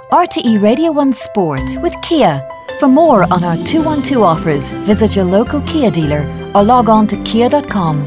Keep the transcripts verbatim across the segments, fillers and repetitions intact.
R T E Radio one Sport with Kia. For more on our two one two offers, visit your local Kia dealer or log on to kia dot com.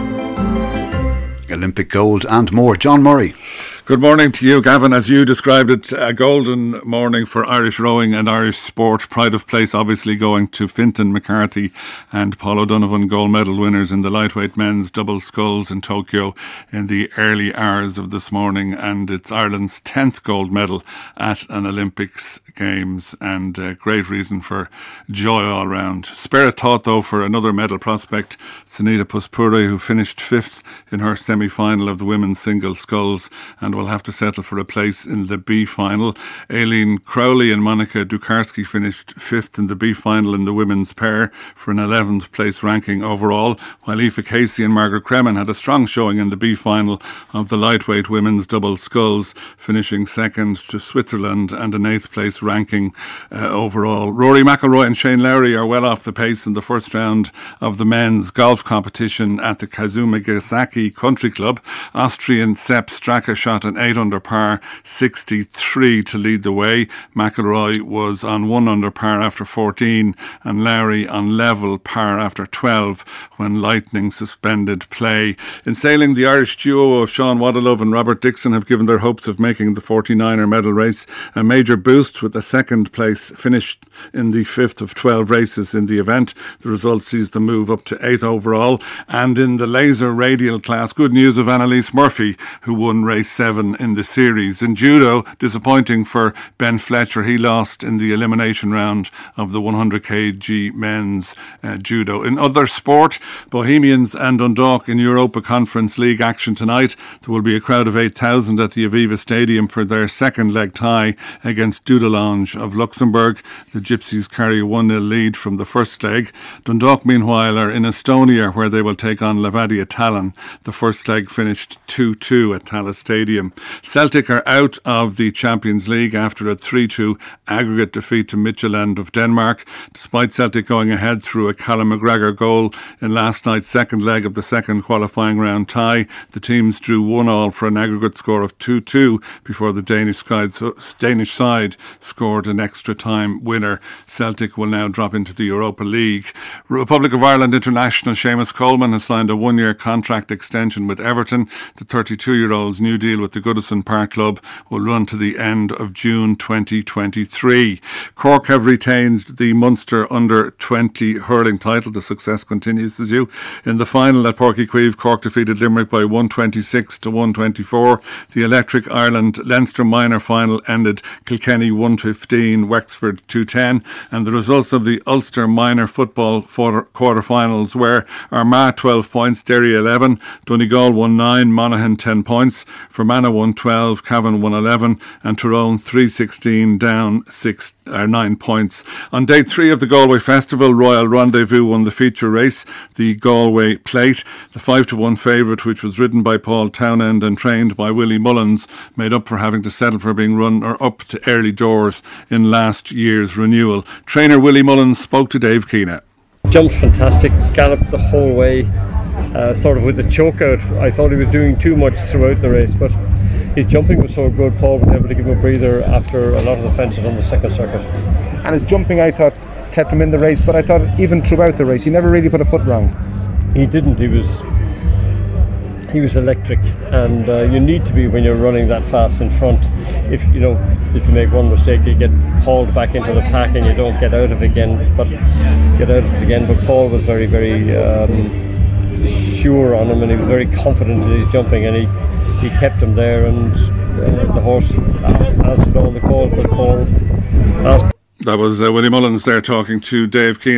Olympic gold and more. John Murray. Good morning to you, Gavin. As you described it, a golden morning for Irish rowing and Irish sport. Pride of place obviously going to Fintan McCarthy and Paul O'Donovan, gold medal winners in the lightweight men's double sculls in Tokyo in the early hours of this morning. And it's Ireland's tenth gold medal at an Olympics Games, and a great reason for joy all round. Spare a thought though for another medal prospect, Sunita Puspure, who finished fifth in her semi-final of the women's single sculls and will have to settle for a place in the B final. Aileen Crowley and Monica Dukarski finished fifth in the B final in the women's pair for an eleventh place ranking overall, while Aoife Casey and Margaret Cremen had a strong showing in the B final of the lightweight women's double sculls, finishing second to Switzerland and an eighth place ranking uh, overall. Rory McIlroy and Shane Lowry are well off the pace in the first round of the men's golf competition at the Kazuma Gasaki Country Club. Austrian Sepp Straka shot an eight under par sixty-three to lead the way. McIlroy was on one under par after fourteen and Lowry on level par after twelve when lightning suspended play. In sailing, the Irish duo of Sean Waddilove and Robert Dixon have given their hopes of making the forty-niner medal race a major boost, with the second place finished in the fifth of twelve races in the event. The result sees them move up to eighth overall. And in the laser radial class, good news of Annalise Murphy, who won race seven in the series. In judo, disappointing for Ben Fletcher. He lost in the elimination round of the one hundred kilogram men's uh, judo. In other sport, Bohemians and Dundalk in Europa Conference League action tonight. There will be a crowd of eight thousand at the Aviva Stadium for their second leg tie against Dudelange of Luxembourg. The Gypsies carry a one nil lead from the first leg. Dundalk, meanwhile, are in Estonia, where they will take on Levadia Tallinn. The first leg finished two two at Tallaght Stadium. Celtic are out of the Champions League after a three two aggregate defeat to Midtjylland of Denmark. Despite Celtic going ahead through a Callum McGregor goal in last night's second leg of the second qualifying round tie, the teams drew one all for an aggregate score of two two before the Danish side, Danish side scored an extra time winner. Celtic will now drop into the Europa League. Republic of Ireland international Seamus Coleman has signed a one-year contract extension with Everton. The thirty-two-year-old's new deal with the Goodison Park Club will run to the end of June twenty twenty-three. Cork have retained the Munster under twenty hurling title. The success continues, as you. In the final at Páirc Uí Chaoimh, Cork defeated Limerick by one twenty-six to one twenty-four. The Electric Ireland Leinster minor final ended Kilkenny one fifteen, Wexford two ten, and the results of the Ulster minor football quarter-finals were Armagh twelve points, Derry eleven, Donegal won nine, Monaghan ten points, Fermanagh won twelve, Cavan won eleven, and Tyrone three sixteen down six or nine points. On day three of the Galway Festival, Royal Rendezvous won the feature race, the Galway Plate. The five to one favourite, which was ridden by Paul Townend and trained by Willie Mullins, made up for having to settle for being run or up to early doors in last year's renewal. Trainer Willie Mullins spoke to Dave Keena. Jumped fantastic, galloped the whole way, uh, sort of with the choke out. I thought he was doing too much throughout the race, but his jumping was so good. Paul was able to give him a breather after a lot of the fences on the second circuit. And his jumping, I thought, kept him in the race, but I thought even throughout the race he never really put a foot wrong. He didn't. He was he was electric, and uh, you need to be when you're running that fast in front. If you know if you make one mistake, you get hauled back into the pack and you don't get out of it again. But get out of it again. But Paul was very very um, sure on him, and he was very confident in his jumping, and he he kept him there, and uh, the horse answered all the calls that Paul asked. That was uh, Willie Mullins there talking to Dave Keane.